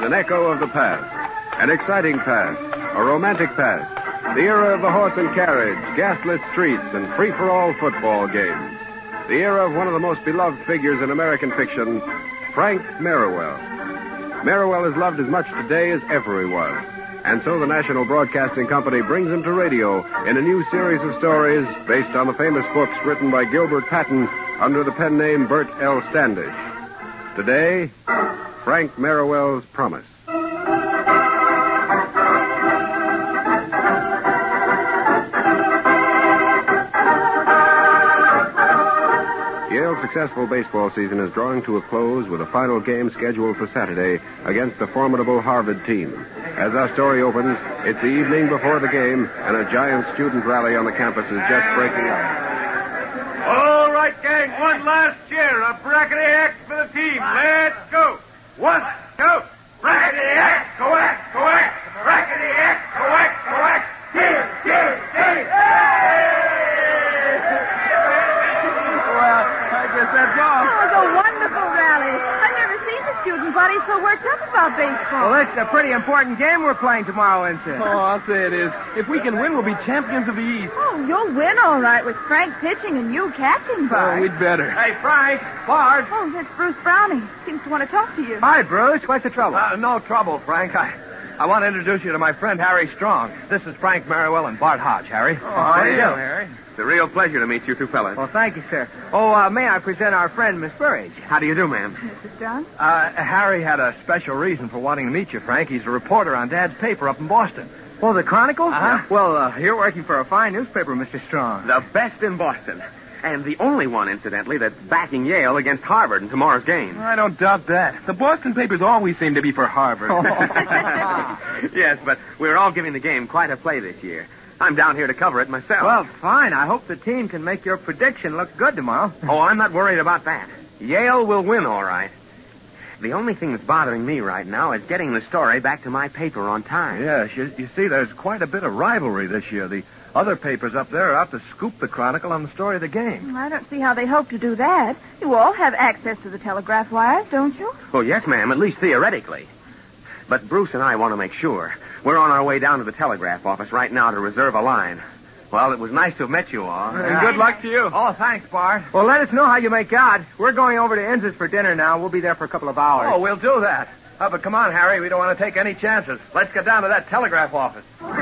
an echo of the past. An exciting past. A romantic past. The era of the horse and carriage, gaslit streets, and free-for-all football games. The era of one of the most beloved figures in American fiction, Frank Merriwell. Merriwell is loved as much today as ever he was. And so the National Broadcasting Company brings him to radio in a new series of stories based on the famous books written by Gilbert Patton under the pen name Bert L. Standish. Today, Frank Merriwell's Promise. Yale's successful baseball season is drawing to a close with a final game scheduled for Saturday against the formidable Harvard team. As our story opens, it's the evening before the game, and a giant student rally on the campus is just breaking up. All right, gang, one last cheer. A brackety X for the team. Let's go. 1, 2. Brackety X, go X, go X. Brackety X, go X, go X. Cheer, cheer, cheer. Well, I guess that's all. That was a wonderful rally. I've never seen the student body so worked up about baseball. Well, it's a pretty important game we're playing tomorrow, isn't it? Oh, I'll say it is. If we can win, we'll be champions of the East. Oh, you'll win all right with Frank pitching and you catching, Bart. Oh, we'd better. Hey, Frank, Bart. Oh, that's Bruce Browning. Seems to want to talk to you. Hi, Bruce. What's the trouble? No trouble, Frank. I want to introduce you to my friend Harry Strong. This is Frank Merriwell and Bart Hodge, Harry. Oh, how do you do, Harry? It's a real pleasure to meet you two fellas. Well, thank you, sir. Oh, may I present our friend, Miss Burridge? How do you do, ma'am? Mrs. Strong? Harry had a special reason for wanting to meet you, Frank. He's a reporter on Dad's paper up in Boston. Oh, the Chronicle? Uh-huh. Well, you're working for a fine newspaper, Mr. Strong. The best in Boston. And the only one, incidentally, that's backing Yale against Harvard in tomorrow's game. I don't doubt that. The Boston papers always seem to be for Harvard. Yes, but we're all giving the game quite a play this year. I'm down here to cover it myself. Well, fine. I hope the team can make your prediction look good tomorrow. Oh, I'm not worried about that. Yale will win, all right. The only thing that's bothering me right now is getting the story back to my paper on time. Yes, you see, there's quite a bit of rivalry this year. The other papers up there are out to scoop the Chronicle on the story of the game. I don't see how they hope to do that. You all have access to the telegraph wires, don't you? Oh, yes, ma'am, at least theoretically. But Bruce and I want to make sure. We're on our way down to the telegraph office right now to reserve a line. Well, it was nice to have met you all. And good luck to you. Oh, thanks, Bart. Well, let us know how you make out. We're going over to Inns's for dinner now. We'll be there for a couple of hours. Oh, we'll do that. But come on, Harry. We don't want to take any chances. Let's get down to that telegraph office.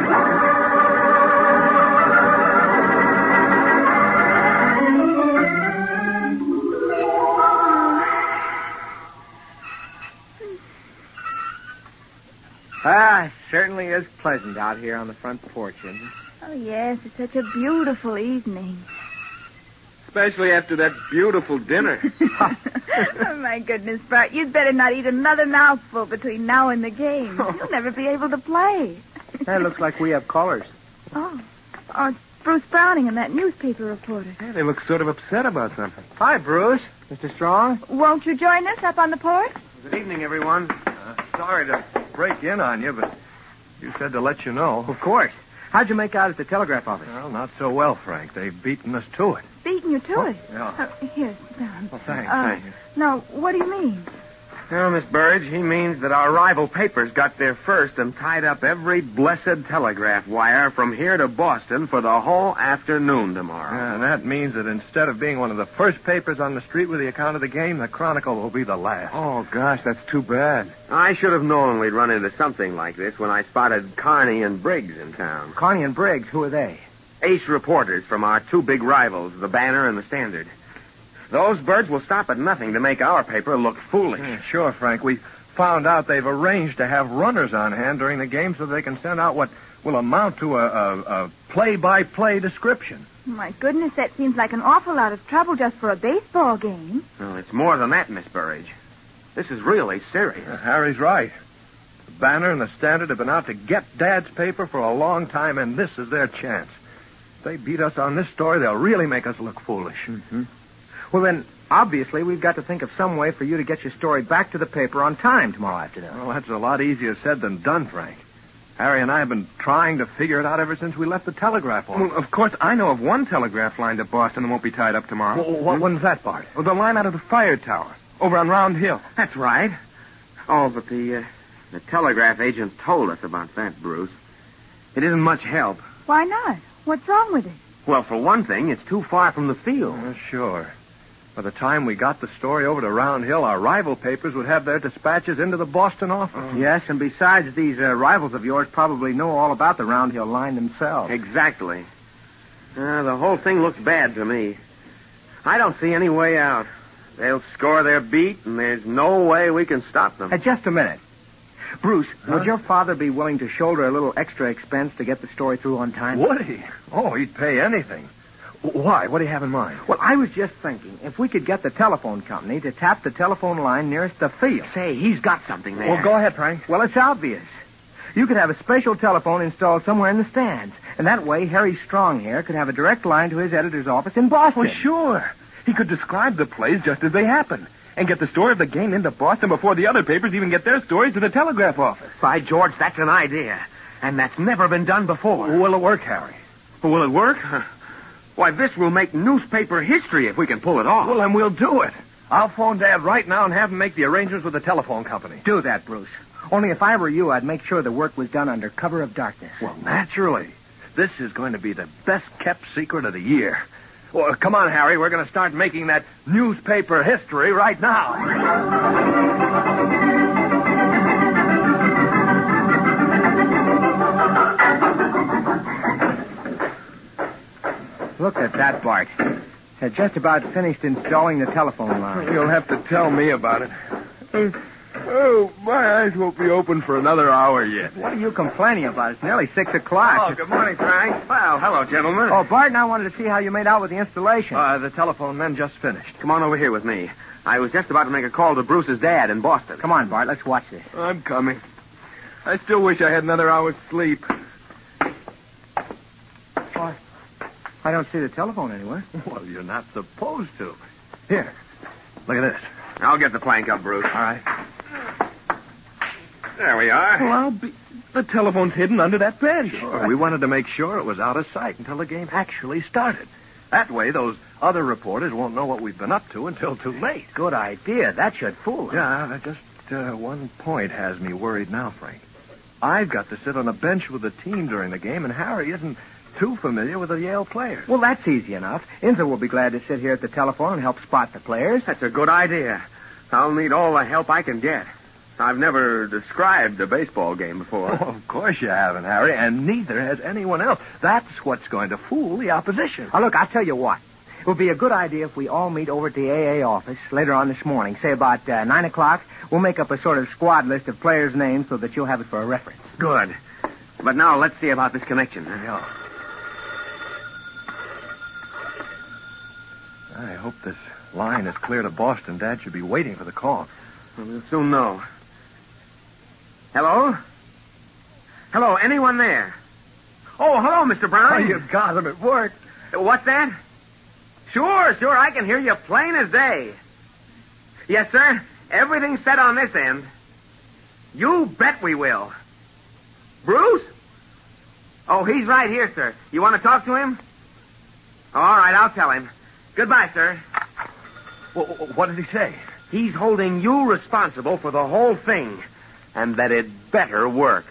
Ah, it certainly is pleasant out here on the front porch, isn't it? Oh, yes, it's such a beautiful evening. Especially after that beautiful dinner. Oh, my goodness, Bart, you'd better not eat another mouthful between now and the game. You'll never be able to play. That looks like we have callers. Oh, it's Bruce Browning and that newspaper reporter. Yeah, they look sort of upset about something. Hi, Bruce. Mr. Strong? Won't you join us up on the porch? Good evening, everyone. Sorry to break in on you, but you said to let you know. Of course. How'd you make out at the telegraph office? Well, not so well, Frank. They've beaten us to it. Beating you to it? Yeah. Here, sit down. Well, thanks. Thank you. Now, what do you mean? Well, Miss Burridge, he means that our rival papers got there first and tied up every blessed telegraph wire from here to Boston for the whole afternoon tomorrow. Yeah, and that means that instead of being one of the first papers on the street with the account of the game, the Chronicle will be the last. Oh, gosh, that's too bad. I should have known we'd run into something like this when I spotted Carney and Briggs in town. Carney and Briggs, who are they? Ace reporters from our two big rivals, the Banner and the Standard. Those birds will stop at nothing to make our paper look foolish. Yeah, sure, Frank. We found out they've arranged to have runners on hand during the game so they can send out what will amount to a play-by-play description. My goodness, that seems like an awful lot of trouble just for a baseball game. Well, it's more than that, Miss Burridge. This is really serious. Harry's right. The Banner and the Standard have been out to get Dad's paper for a long time, and this is their chance. If they beat us on this story, they'll really make us look foolish. Mm-hmm. Well, then, obviously, we've got to think of some way for you to get your story back to the paper on time tomorrow afternoon. Well, that's a lot easier said than done, Frank. Harry and I have been trying to figure it out ever since we left the telegraph office. Well, of course, I know of one telegraph line to Boston that won't be tied up tomorrow. Well, what one's that, Bart? Well, the line out of the fire tower, over on Round Hill. That's right. Oh, but the The telegraph agent told us about that, Bruce. It isn't much help. Why not? What's wrong with it? Well, for one thing, it's too far from the field. Sure. By the time we got the story over to Round Hill, our rival papers would have their dispatches into the Boston office. Yes, and besides, these rivals of yours probably know all about the Round Hill line themselves. Exactly. The whole thing looks bad to me. I don't see any way out. They'll score their beat, and there's no way we can stop them. Just a minute. Bruce, would your father be willing to shoulder a little extra expense to get the story through on time? Would he? Oh, he'd pay anything. Why? What do you have in mind? Well, I was just thinking, if we could get the telephone company to tap the telephone line nearest the field. Say, he's got something there. Well, go ahead, Frank. Well, it's obvious. You could have a special telephone installed somewhere in the stands, and that way Harry Strong here could have a direct line to his editor's office in Boston. Well, sure. He could describe the plays just as they happen and get the story of the game into Boston before the other papers even get their stories to the telegraph office. By George, that's an idea. And that's never been done before. Will it work, Harry? Will it work? Why, this will make newspaper history if we can pull it off. Well, then we'll do it. I'll phone Dad right now and have him make the arrangements with the telephone company. Do that, Bruce. Only if I were you, I'd make sure the work was done under cover of darkness. Well, naturally. This is going to be the best-kept secret of the year. Well, come on, Harry. We're going to start making that newspaper history right now. Look at that, Bart. They're just about finished installing the telephone line. You'll have to tell me about it. Oh, my eyes won't be open for another hour yet. What are you complaining about? It's nearly 6 o'clock. Oh, good morning, Frank. Well, hello, gentlemen. Oh, Bart and I wanted to see how you made out with the installation. The telephone men just finished. Come on over here with me. I was just about to make a call to Bruce's dad in Boston. Come on, Bart. Let's watch this. I'm coming. I still wish I had another hour's sleep. Bart, I don't see the telephone anywhere. Well, you're not supposed to. Here, look at this. I'll get the plank up, Bruce. All right. There we are. Well, the telephone's hidden under that bench. Sure. We wanted to make sure it was out of sight until the game actually started. That way, those other reporters won't know what we've been up to until too late. Good idea. That should fool them. Yeah, just one point has me worried now, Frank. I've got to sit on a bench with the team during the game, and Harry isn't too familiar with the Yale players. Well, that's easy enough. Inza will be glad to sit here at the telephone and help spot the players. That's a good idea. I'll need all the help I can get. I've never described a baseball game before. Oh, of course you haven't, Harry, and neither has anyone else. That's what's going to fool the opposition. Now, look, I'll tell you what. It would be a good idea if we all meet over at the AA office later on this morning, say about 9 o'clock. We'll make up a sort of squad list of players' names so that you'll have it for a reference. Good. But now let's see about this connection. Yeah. I hope this line is clear to Boston. Dad should be waiting for the call. We'll soon know. Hello? Hello, anyone there? Oh, hello, Mr. Brown. Oh, you got him. It worked. What's that? Sure, I can hear you plain as day. Yes, sir. Everything's set on this end. You bet we will. Bruce? Oh, he's right here, sir. You want to talk to him? All right, I'll tell him. Goodbye, sir. What did he say? He's holding you responsible for the whole thing, and that it better work.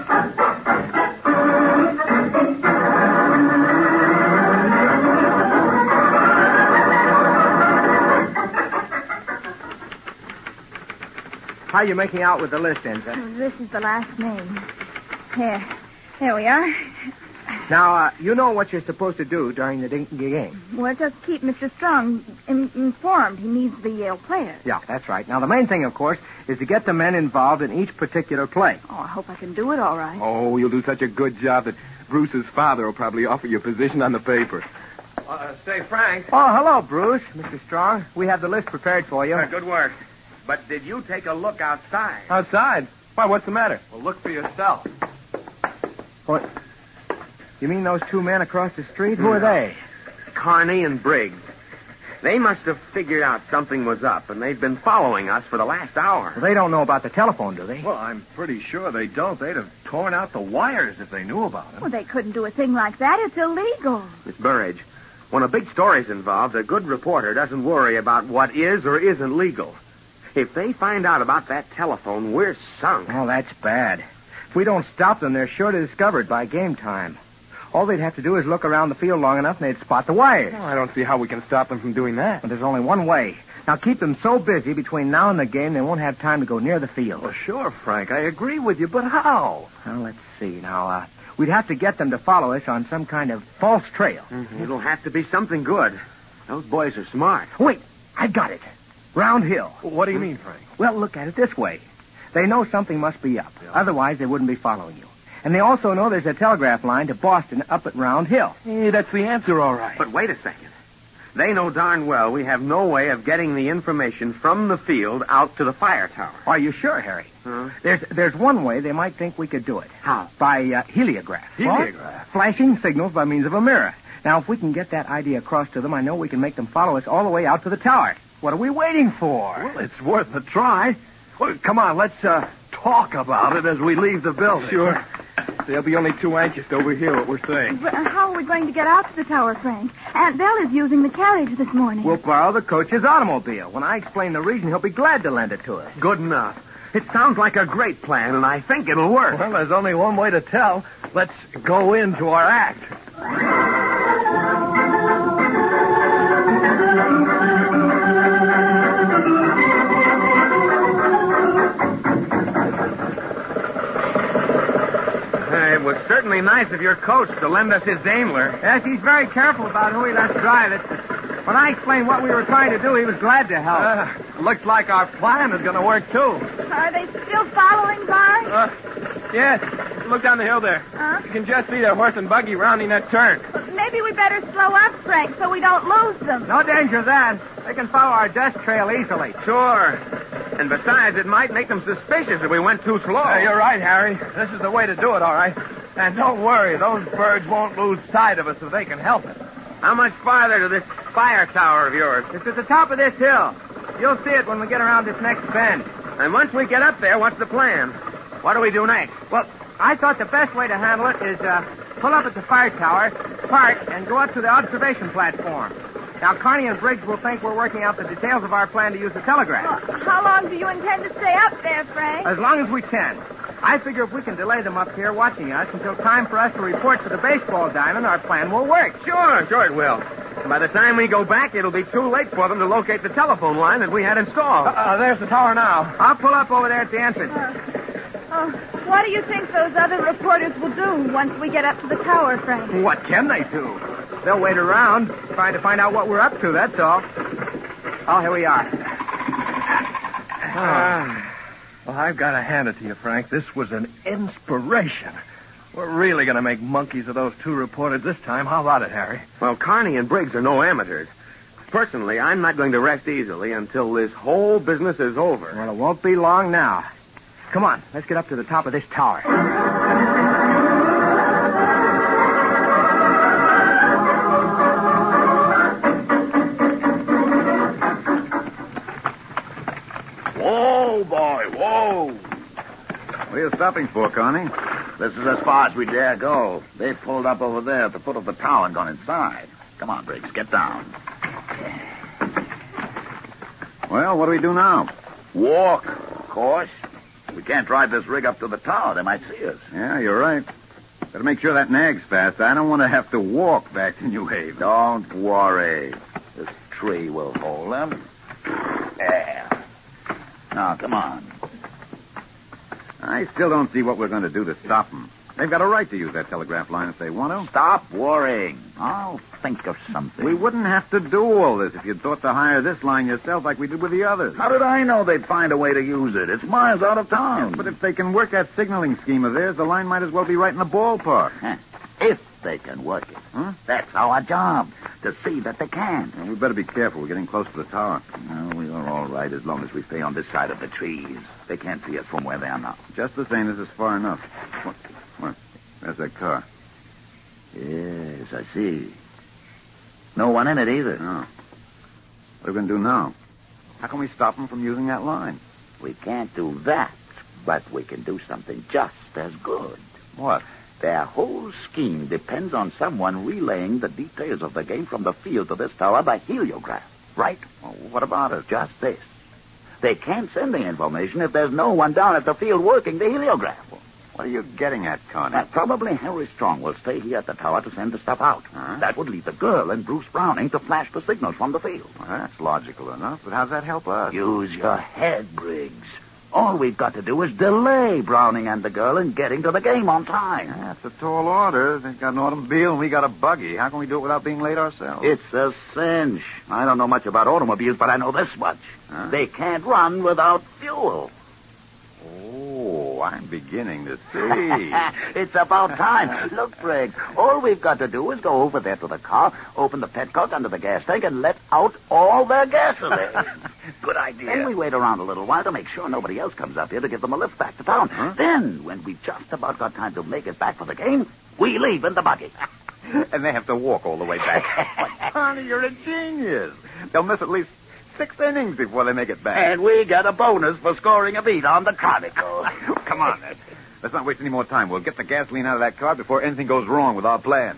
How are you making out with the list, Enza? Oh, this is the last name. Here we are. Now, you know what you're supposed to do during the game. Well, just keep Mr. Strong informed. He needs the Yale players. Yeah, that's right. Now, the main thing, of course, is to get the men involved in each particular play. Oh, I hope I can do it all right. Oh, you'll do such a good job that Bruce's father will probably offer you a position on the paper. Say, Frank. Oh, hello, Bruce. Mr. Strong, we have the list prepared for you. Good work. But did you take a look outside? Outside? Why, what's the matter? Well, look for yourself. What? You mean those two men across the street? Who are they? Carney and Briggs. They must have figured out something was up, and they've been following us for the last hour. Well, they don't know about the telephone, do they? Well, I'm pretty sure they don't. They'd have torn out the wires if they knew about it. Well, they couldn't do a thing like that. It's illegal. Miss Burridge, when a big story's involved, a good reporter doesn't worry about what is or isn't legal. If they find out about that telephone, we're sunk. Oh, that's bad. If we don't stop them, they're sure to discover it by game time. All they'd have to do is look around the field long enough and they'd spot the wires. Well, I don't see how we can stop them from doing that. But there's only one way. Now, keep them so busy between now and the game they won't have time to go near the field. Well, sure, Frank. I agree with you, but how? Well, let's see. Now, we'd have to get them to follow us on some kind of false trail. Mm-hmm. It'll have to be something good. Those boys are smart. Wait, I got it. Round Hill. What do you mean, Frank? Well, look at it this way. They know something must be up. Yeah. Otherwise, they wouldn't be following you. And they also know there's a telegraph line to Boston up at Round Hill. Hey, that's the answer, all right. But wait a second. They know darn well we have no way of getting the information from the field out to the fire tower. Are you sure, Harry? Huh? There's one way they might think we could do it. How? By heliograph. Heliograph? Flashing signals by means of a mirror. Now, if we can get that idea across to them, I know we can make them follow us all the way out to the tower. What are we waiting for? Well, it's worth a try. Well, come on, let's talk about it as we leave the building. Sure. They'll be only too anxious to overhear what we're saying. But how are we going to get out to the tower, Frank? Aunt Belle is using the carriage this morning. We'll borrow the coach's automobile. When I explain the reason, he'll be glad to lend it to us. Good enough. It sounds like a great plan, and I think it'll work. Well, there's only one way to tell. Let's go into our act. It was certainly nice of your coach to lend us his Daimler. Yes, he's very careful about who he lets drive it. When I explained what we were trying to do, he was glad to help. Looks like our plan is going to work, too. Are they still following, Bart? Yes. Look down the hill there. Huh? You can just see their horse and buggy rounding that turn. Maybe we better slow up, Frank, so we don't lose them. No danger of that. They can follow our dust trail easily. Sure. And besides, it might make them suspicious if we went too slow. You're right, Harry. This is the way to do it, all right. And don't worry, those birds won't lose sight of us if they can help it. How much farther to this fire tower of yours? It's at the top of this hill. You'll see it when we get around this next bend. And once we get up there, what's the plan? What do we do next? Well, I thought the best way to handle it is pull up at the fire tower, park, and go up to the observation platform. Now, Carney and Briggs will think we're working out the details of our plan to use the telegraph. Well, how long do you intend to stay up there, Frank? As long as we can. I figure if we can delay them up here watching us until time for us to report to the baseball diamond, our plan will work. Sure it will. And by the time we go back, it'll be too late for them to locate the telephone line that we had installed. There's the tower now. I'll pull up over there at the entrance. What do you think those other reporters will do once we get up to the tower, Frank? What can they do? They'll wait around, trying to find out what we're up to, that's all. Oh, here we are. Well, I've got to hand it to you, Frank. This was an inspiration. We're really going to make monkeys of those two reporters this time. How about it, Harry? Well, Carney and Briggs are no amateurs. Personally, I'm not going to rest easily until this whole business is over. Well, it won't be long now. Come on, let's get up to the top of this tower. Whoa, boy, whoa. What are you stopping for, Connie? This is as far as we dare go. They've pulled up over there at the foot of the tower and gone inside. Come on, Briggs, get down. Well, what do we do now? Walk, of course. We can't drive this rig up to the tower. They might see us. Yeah, you're right. Better make sure that nag's fast. I don't want to have to walk back to New Haven. Don't worry. This tree will hold them. There. Now, come on. I still don't see what we're going to do to stop them. They've got a right to use that telegraph line if they want to. Stop worrying. I'll think of something. We wouldn't have to do all this if you'd thought to hire this line yourself like we did with the others. How did I know they'd find a way to use it? It's miles out of town. But if they can work that signaling scheme of theirs, the line might as well be right in the ballpark. If they can work it. Huh? That's our job, to see that they can. Well, we better be careful. We're getting close to the tower. No, we are all right as long as we stay on this side of the trees. They can't see us from where they are now. Just the same, this is far enough. What? There's that car. Yes, I see. No one in it either. No. What are we going to do now? How can we stop them from using that line? We can't do that, but we can do something just as good. What? Their whole scheme depends on someone relaying the details of the game from the field to this tower by heliograph. Right? Well, what about it? Just this. They can't send the information if there's no one down at the field working the heliograph. What are you getting at, Connie? Probably Harry Strong will stay here at the tower to send the stuff out. Huh? That would leave the girl and Bruce Browning to flash the signals from the field. Well, that's logical enough, but how's that help us? Use your head, Briggs. All we've got to do is delay Browning and the girl in getting to the game on time. That's a tall order. They've got an automobile and we got a buggy. How can we do it without being late ourselves? It's a cinch. I don't know much about automobiles, but I know this much. Huh? They can't run without fuel. Oh, I'm beginning to see. It's about time. Look, Briggs, all we've got to do is go over there to the car, open the petcock under the gas tank, and let out all their gasoline. Good idea. Then we wait around a little while to make sure nobody else comes up here to give them a lift back to town. Huh? Then, when we've just about got time to make it back for the game, we leave in the buggy. And they have to walk all the way back. Connie, you're a genius. They'll miss at least 6 innings before they make it back. And we get a bonus for scoring a beat on the Chronicle. Come on, then. Let's not waste any more time. We'll get the gasoline out of that car before anything goes wrong with our plan.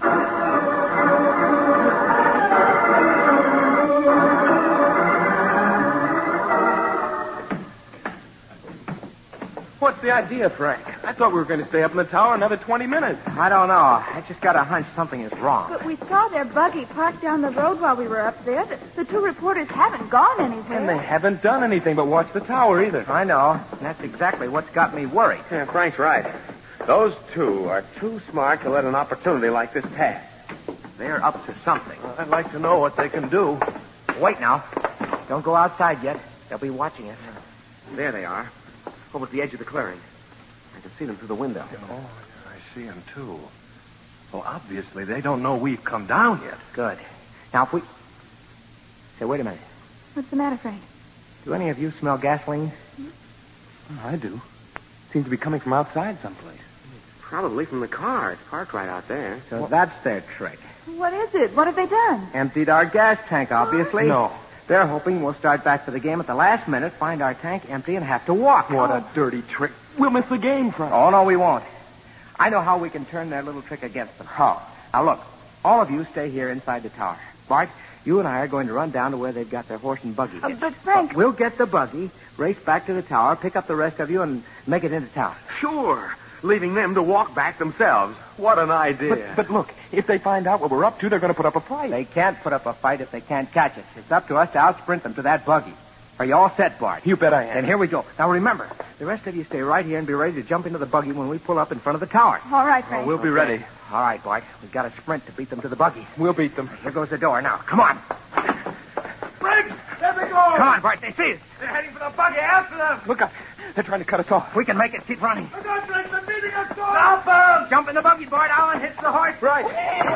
What's the idea, Frank? I thought we were going to stay up in the tower another 20 minutes. I don't know. I just got a hunch something is wrong. But we saw their buggy parked down the road while we were up there. The two reporters haven't gone anywhere. And they haven't done anything but watch the tower either. I know. And that's exactly what's got me worried. Yeah, Frank's right. Those two are too smart to let an opportunity like this pass. They're up to something. I'd like to know what they can do. Wait now. Don't go outside yet. They'll be watching us. There they are. Over at the edge of the clearing. I can see them through the window. Oh, I see them, too. Well, obviously, they don't know we've come down yet. Good. Now, if we... Say, wait a minute. What's the matter, Frank? Do any of you smell gasoline? I do. Seems to be coming from outside someplace. Probably from the car. It's parked right out there. So that's their trick. What is it? What have they done? Emptied our gas tank, obviously. No. They're hoping we'll start back for the game at the last minute, find our tank empty, and have to walk. What a dirty trick. We'll miss the game, Frank. Oh, no, we won't. I know how we can turn their little trick against them. How? Now, look, all of you stay here inside the tower. Bart, you and I are going to run down to where they've got their horse and buggy hitched. But, Frank... We'll get the buggy, race back to the tower, pick up the rest of you, and make it into town. Sure. Leaving them to walk back themselves. What an idea. But look, if they find out what we're up to, they're going to put up a fight. They can't put up a fight if they can't catch us. It's up to us to outsprint them to that buggy. Are you all set, Bart? You bet I am. Then here we go. Now, remember, the rest of you stay right here and be ready to jump into the buggy when we pull up in front of the tower. All right, Frank. We'll be ready. All right, Bart. We've got to sprint to beat them to the buggy. We'll beat them. Here goes the door. Now, come on. Briggs, there they go. Come on, Bart. They see us. They're heading for the buggy. After them. Look up. They're trying to cut us off. We can make it. Keep running. Look out, Briggs. They're beating us. Stop them. Jump in the buggy, Bart. Alan hits the horse. Right.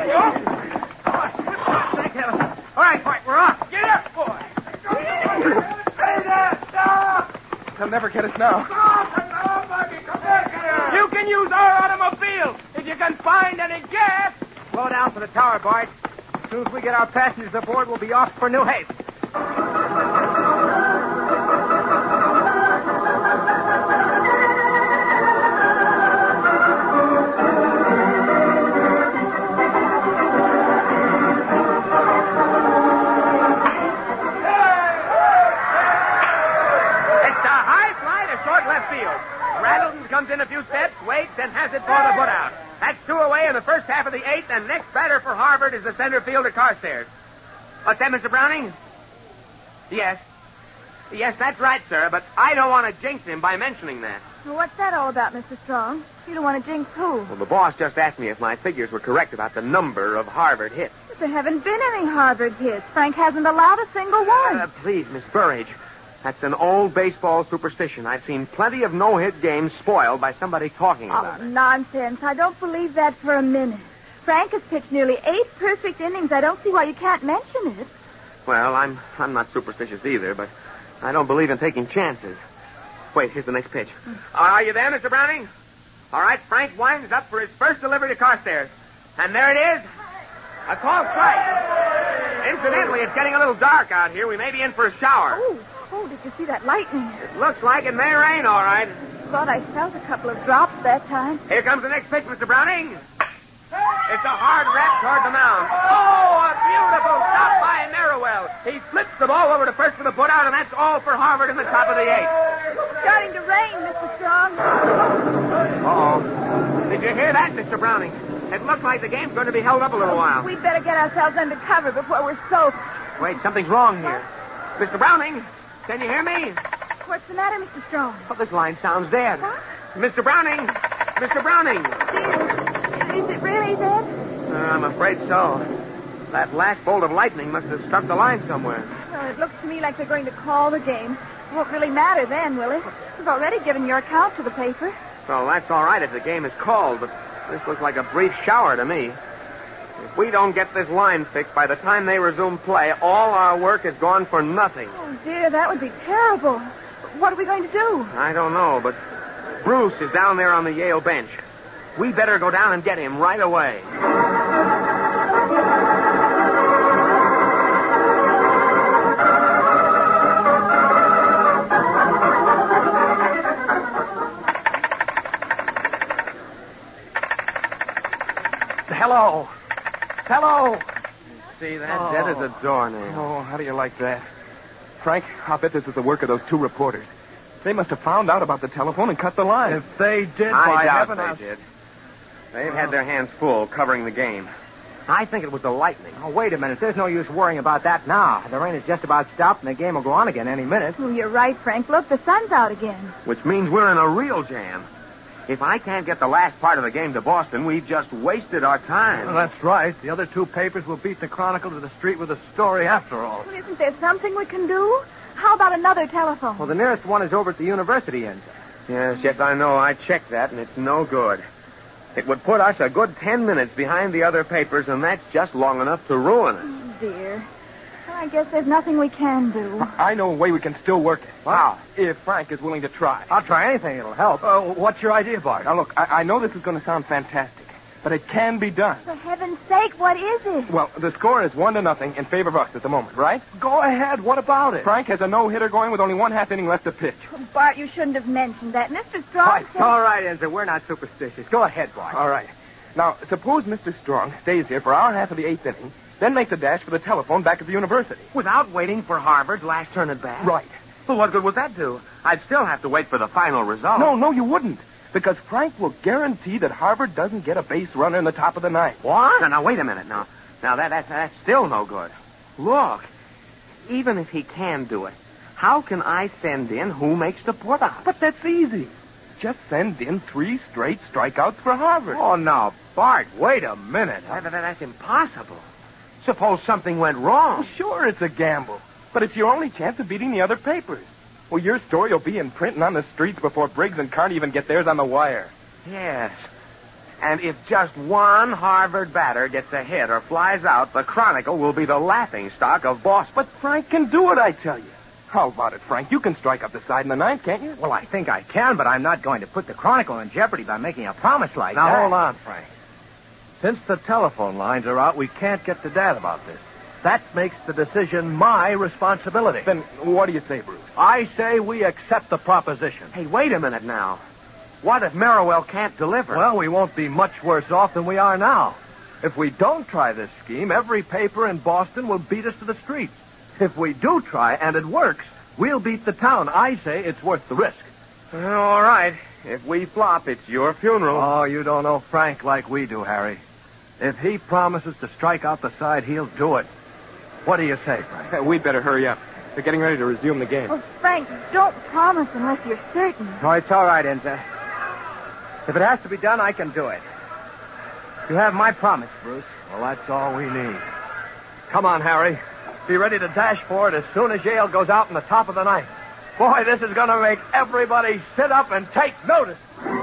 Thank heaven. All right, Bart. We're off. Get up, boy. Stay there. Stop. They'll never get us now. Stop. That's our buggy. Come back here. You can use our automobile if you can find any gas. Slow down for the tower, Bart. As soon as we get our passengers aboard, we'll be off for New Haven. Comes in a few steps, waits, and has it for the putout. That's 2 away in the first half of the 8th, and next batter for Harvard is the center fielder Carstairs. What's that, Mr. Browning? Yes. Yes, that's right, sir, but I don't want to jinx him by mentioning that. Well, what's that all about, Mr. Strong? You don't want to jinx who? Well, the boss just asked me if my figures were correct about the number of Harvard hits. But there haven't been any Harvard hits. Frank hasn't allowed a single one. Please, Miss Burrage. That's an old baseball superstition. I've seen plenty of no-hit games spoiled by somebody talking about it. Nonsense. I don't believe that for a minute. Frank has pitched nearly 8 perfect innings. I don't see why you can't mention it. Well, I'm not superstitious either, but I don't believe in taking chances. Wait, here's the next pitch. Are you there, Mr. Browning? All right, Frank winds up for his first delivery to Carstairs. And there it is. A called strike. Incidentally, it's getting a little dark out here. We may be in for a shower. Oh, did you see that lightning? It looks like it may rain, all right. Thought I felt a couple of drops that time. Here comes the next pitch, Mr. Browning. It's a hard rap toward the mound. Oh, a beautiful stop by Merriwell. He flips the ball over to first for the putout, and that's all for Harvard in the top of the eighth. It's starting to rain, Mr. Strong. Uh-oh. Did you hear that, Mr. Browning? It looks like the game's going to be held up a little while. We'd better get ourselves under cover before we're soaked. Wait, something's wrong here. Mr. Browning, can you hear me? What's the matter, Mr. Strong? Oh, this line sounds dead. What? Mr. Browning! Mr. Browning! Is it really dead? I'm afraid so. That last bolt of lightning must have struck the line somewhere. Well, it looks to me like they're going to call the game. It won't really matter then, will it? You've already given your account to the paper. Well, that's all right if the game is called, but this looks like a brief shower to me. If we don't get this line fixed by the time they resume play, all our work is gone for nothing. Oh, dear, that would be terrible. What are we going to do? I don't know, but Bruce is down there on the Yale bench. We better go down and get him right away. Hello. Hello. See that? Dead as a doornail. Oh, how do you like that? Frank, I'll bet this is the work of those two reporters. They must have found out about the telephone and cut the line. If they did, I by doubt heaven, they did. They've had their hands full covering the game. I think it was the lightning. Oh, wait a minute. There's no use worrying about that now. The rain is just about stopped, and the game will go on again any minute. Oh, you're right, Frank. Look, the sun's out again. Which means we're in a real jam. If I can't get the last part of the game to Boston, we've just wasted our time. Well, that's right. The other two papers will beat the Chronicle to the street with a story after all. Well, isn't there something we can do? How about another telephone? Well, the nearest one is over at the university end. Yes, I know. I checked that, and it's no good. It would put us a good 10 minutes behind the other papers, and that's just long enough to ruin us. Oh, dear. I guess there's nothing we can do. I know a way we can still work it. Wow. If Frank is willing to try. I'll try anything. It'll help. What's your idea, Bart? Now, look, I know this is going to sound fantastic, but it can be done. For heaven's sake, what is it? Well, the score is 1-0 in favor of us at the moment, right? Go ahead. What about it? Frank has a no-hitter going with only one half inning left to pitch. Oh, Bart, you shouldn't have mentioned that. Mr. Strong It's all right, Enza. We're not superstitious. Go ahead, Bart. All right. Now, suppose Mr. Strong stays here for our half of the eighth inning, then makes a dash for the telephone back at the university. Without waiting for Harvard's last turn at bat? Right. Well, what good would that do? I'd still have to wait for the final result. No, you wouldn't. Because Frank will guarantee that Harvard doesn't get a base runner in the top of the ninth. What? Now, wait a minute. Now that's still no good. Look, even if he can do it, how can I send in who makes the putout? But that's easy. Just send in 3 straight strikeouts for Harvard. Oh, now, Bart, wait a minute. That's impossible. Suppose something went wrong. Well, sure, it's a gamble. But it's your only chance of beating the other papers. Well, your story will be in print and on the streets before Briggs and Carney even get theirs on the wire. Yes. And if just one Harvard batter gets a hit or flies out, the Chronicle will be the laughingstock of Boston. But Frank can do it, I tell you. How about it, Frank? You can strike up the side in the ninth, can't you? Well, I think I can, but I'm not going to put the Chronicle in jeopardy by making a promise like Now, that. hold on, Frank. Since the telephone lines are out, we can't get to Dad about this. That makes the decision my responsibility. Then what do you say, Bruce? I say we accept the proposition. Hey, wait a minute now. What if Merriwell can't deliver? Well, we won't be much worse off than we are now. If we don't try this scheme, every paper in Boston will beat us to the streets. If we do try and it works, we'll beat the town. I say it's worth the risk. All right. If we flop, it's your funeral. Oh, you don't know Frank like we do, Harry. If he promises to strike out the side, he'll do it. What do you say, Frank? We'd better hurry up. They're getting ready to resume the game. Oh, Frank, don't promise unless you're certain. Oh, it's all right, Enza. If it has to be done, I can do it. You have my promise, Bruce. Well, that's all we need. Come on, Harry. Be ready to dash for it as soon as Yale goes out in the top of the ninth. Boy, this is going to make everybody sit up and take notice.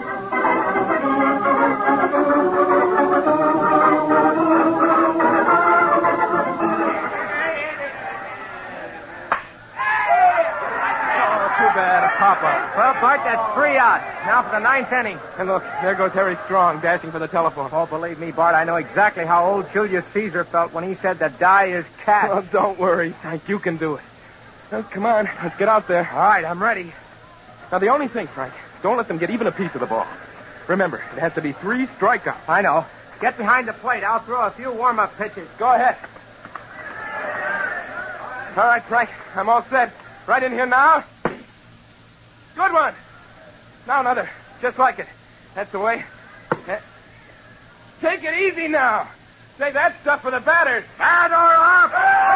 Too bad, a pop-up. Well, Bart, that's 3 outs. Now for the 9th inning. And look, there goes Harry Strong dashing for the telephone. Oh, believe me, Bart, I know exactly how old Julius Caesar felt when he said that die is cat. Oh, don't worry, Frank. You can do it. Well, come on, let's get out there. All right, I'm ready. Now, the only thing, Frank, don't let them get even a piece of the ball. Remember, it has to be 3 strikeouts. I know. Get behind the plate. I'll throw a few warm-up pitches. Go ahead. All right, Frank. I'm all set. Right in here now. Good one. Now another. Just like it. That's the way. Take it easy now. Save that stuff for the batters. Batter up!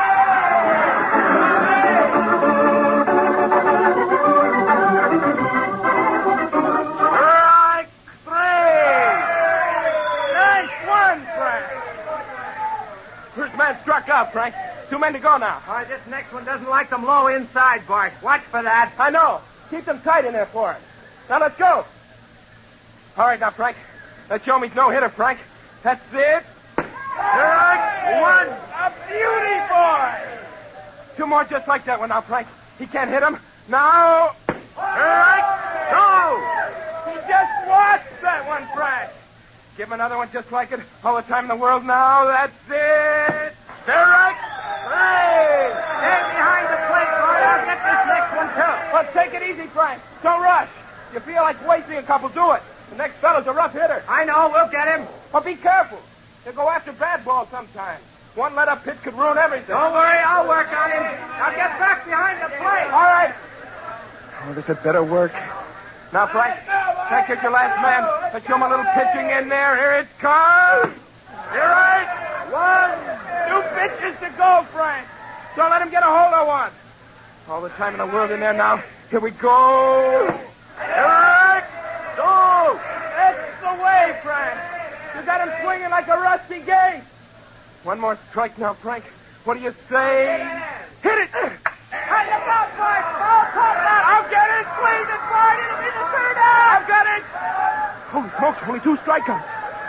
Strike three! Nice one, Frank. First man struck out, Frank. 2 men to go now. All right, this next one doesn't like them low inside, Bart. Watch for that. I know. Keep them tight in there for him. Now let's go. All right, now, Frank. Let's show him he's no hitter, Frank. That's it. Strike one. A beauty, boy. 2 more just like that one now, Frank. He can't hit him. Now. Strike two. He just watched that one, Frank. Give him another one just like it. All the time in the world now. That's it. Strike three. Stay behind the plate, Bart. I'll get this next one, too. But take it easy, Frank. Don't rush. You feel like wasting a couple, do it. The next fellow's a rough hitter. I know. We'll get him. But be careful. They'll go after bad balls sometimes. One let-up pitch could ruin everything. Don't worry. I'll work on him. Now get back behind the plate. All right. Oh, this had better work. Now, Frank, get your last man. Let's show him a little pitching in there. Here it comes. You're right. 1, 2 pitches to go, Frank. Don't let him get a hold of one. All the time in the world in there now. Here we go. Right. Go. That's the way, Frank. You got him swinging like a rusty gate. One more strike now, Frank. What do you say? Hit it. Cut the ball, Bart. Ball caught that. I'll get it. Squeeze it, Bart. It'll be the third out. I've got it. Holy smokes, only 2 strikeouts.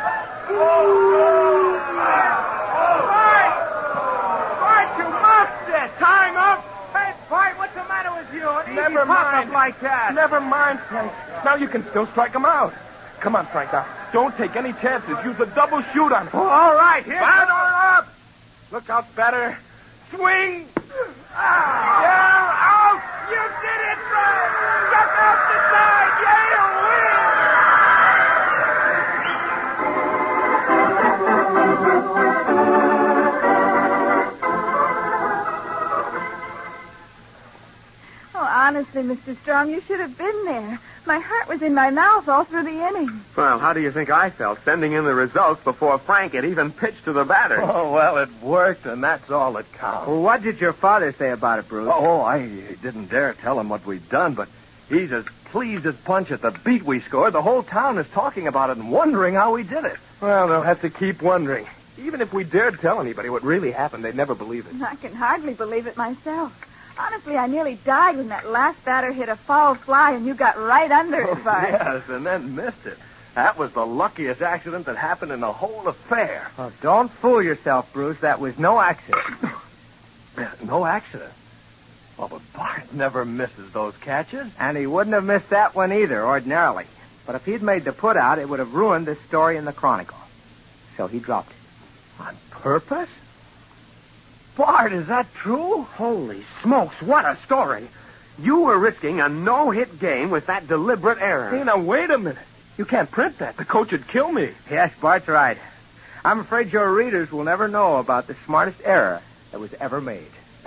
Bart, you muffed it. Time up. Hey, Bart, what's the matter with you? An easy pop-up like that. Never mind, Frank. Now you can still strike him out. Come on, Frank, now. Don't take any chances. Use a double shoot on him. Oh, all right. Here. Batter up. Look out, batter. Swing. Yeah, out. You did it, Frank. Get off the side. Yale Oh, honestly, Mr. Strong, you should have been there. My heart was in my mouth all through the inning. Well, how do you think I felt sending in the results before Frank had even pitched to the batter? Oh, well, it worked, and that's all that counts. Well, what did your father say about it, Bruce? Oh, I didn't dare tell him what we'd done, but he's as pleased as Punch at the beat we scored. The whole town is talking about it and wondering how we did it. Well, they'll have to keep wondering. Even if we dared tell anybody what really happened, they'd never believe it. I can hardly believe it myself. Honestly, I nearly died when that last batter hit a foul fly and you got right under it, Bart. Yes, and then missed it. That was the luckiest accident that happened in the whole affair. Oh, don't fool yourself, Bruce. That was no accident. No accident? Oh, but Bart never misses those catches. And he wouldn't have missed that one either, ordinarily. But if he'd made the put out, it would have ruined this story in the Chronicle. So he dropped it. On purpose? Bart, is that true? Holy smokes, what a story. You were risking a no-hit game with that deliberate error. Hey, now, wait a minute. You can't print that. The coach would kill me. Yes, Bart's right. I'm afraid your readers will never know about the smartest error that was ever made.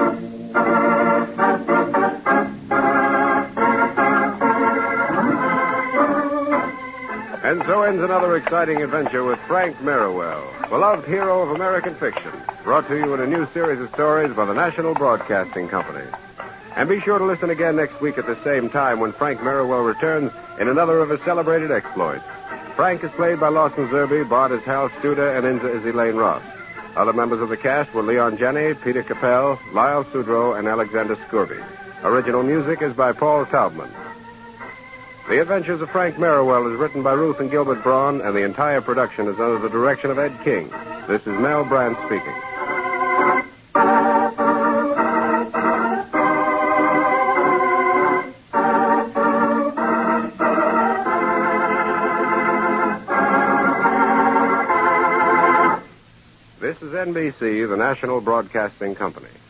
And so ends another exciting adventure with Frank Merriwell, beloved hero of American fiction, brought to you in a new series of stories by the National Broadcasting Company. And be sure to listen again next week at the same time when Frank Merriwell returns in another of his celebrated exploits. Frank is played by Lawson Zerbe, Bart is Hal Studer, and Inza is Elaine Ross. Other members of the cast were Leon Jenney, Peter Capel, Lyle Sudrow, and Alexander Scurby. Original music is by Paul Taubman. The Adventures of Frank Merriwell is written by Ruth and Gilbert Braun, and the entire production is under the direction of Ed King. This is Mel Brandt speaking. This is NBC, the National Broadcasting Company.